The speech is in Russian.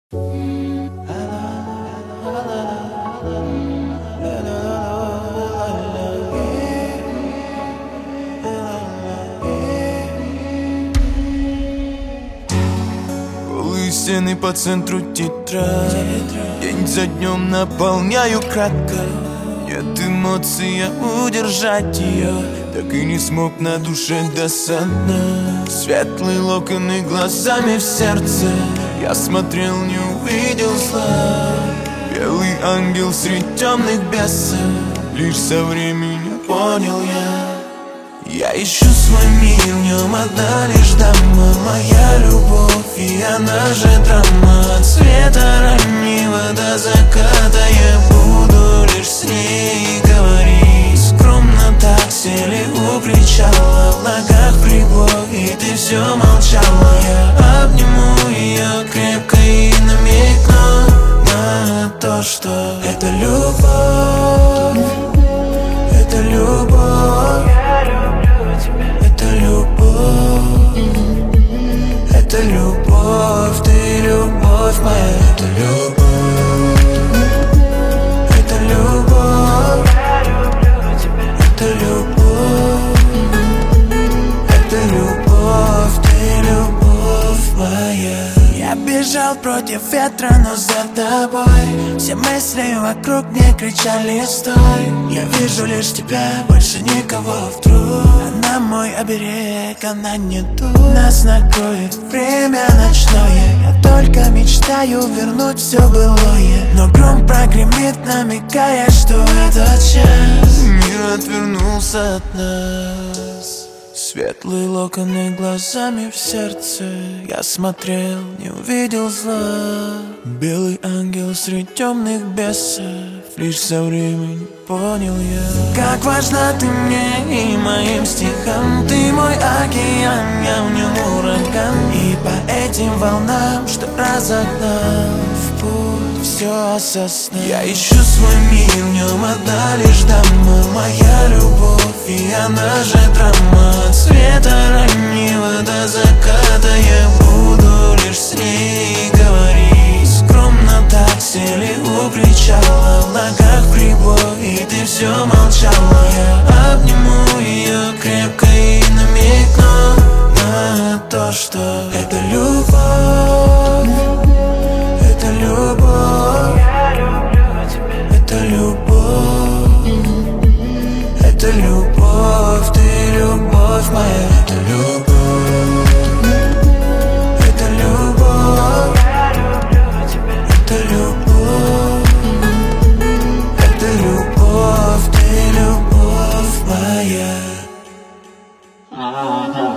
Голые стены по центру тетрадь, день за днем наполняю кратко. Нет эмоций, я удержать ее так и не смог, на душе досадно. Светлые локоны глазами в сердце, я смотрел, не увидел зла. Белый ангел среди темных бесов, лишь со временем понял я ищу свой мир, в нем одна лишь дама, моя любовь, и она же драма. От света раннего до заката я буду лишь с ней говорить. Скромно так сели у причала, в ногах прибой, и ты все молчала. Я обниму ее крепко и намекну на то, что это любовь, это любовь. Это любовь, это любовь, ты любовь моя, это любовь, это любовь, это любовь, это любовь, ты любовь моя. Я бежал против ветра, но за тобой. Все мысли вокруг мне кричали стой. Я вижу лишь тебя, больше никого вдруг. Она мой оберег, она не тут. Нас накроет время ночное. Я только мечтаю вернуть все былое. Но гром прогремит, намекая, что этот час мир отвернулся от нас. Светлые локоны глазами в сердце, я смотрел, не увидел зла. Белый ангел среди темных бесов, лишь со временем понял я. Как важна ты мне и моим стихам, ты мой океан, я в нем ураган. И по этим волнам, что разогнал в путь, все осознал. Я ищу свой мир, в нем одна лишь дама, моя любовь, и она же драма. От света раннего до заката я буду лишь с ней говорить. Скромно так сели у причала, в ногах прибой, и ты все молчала. Я обниму ее крепко и намекну на то, что это любовь, это любовь, это любовь, это любовь, ты любовь моя, это любовь, это любовь, это любовь, это любовь, ты любовь моя.